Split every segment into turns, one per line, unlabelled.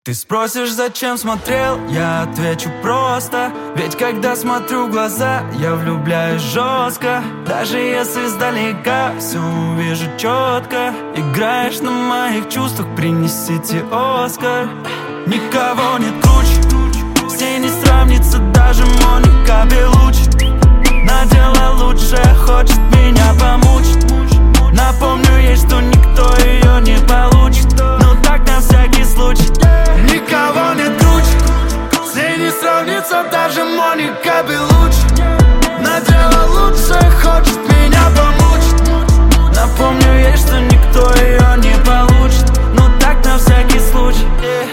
Ты спросишь, зачем смотрел, я отвечу просто. Ведь когда смотрю в глаза, я влюбляюсь жестко. Даже если издалека все увижу четко. Играешь на моих чувствах, принесите Оскар. Никого нет круче, с ней не сравнится даже Моника Белуччи. Надела лучшее, хочет меня помучить. Напомню ей, что никто ее не получит. Ну так на всякий случай. Никого нет круче, с ней не сравнится даже Моника Белуччи. Надела лучшее, хочет меня помучить. Напомню ей, что никто ее не получит. Ну так на всякий случай.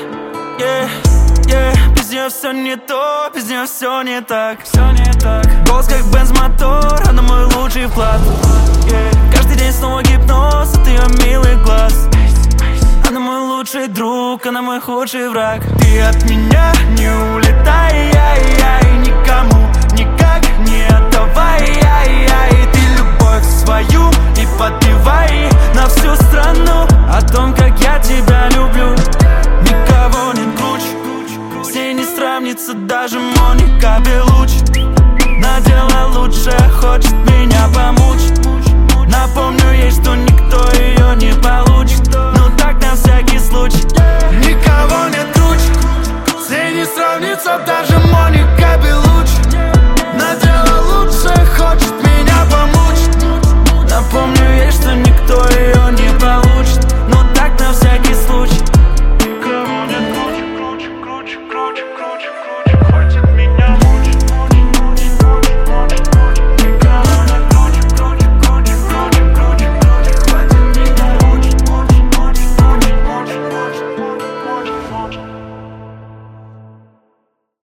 Без нее все не то, без нее все не так. Голос как бенз-мотор, она мой лучший вклад. Каждый день снова гипноз от ее милых глаз. Она мой лучший друг, она мой худший враг. Ты от меня не улетай, никому никак не отдавай. Ты любовь свою и подпевай на всю страну о том, как я тебя люблю. Никого нет круче, с ней не сравнится даже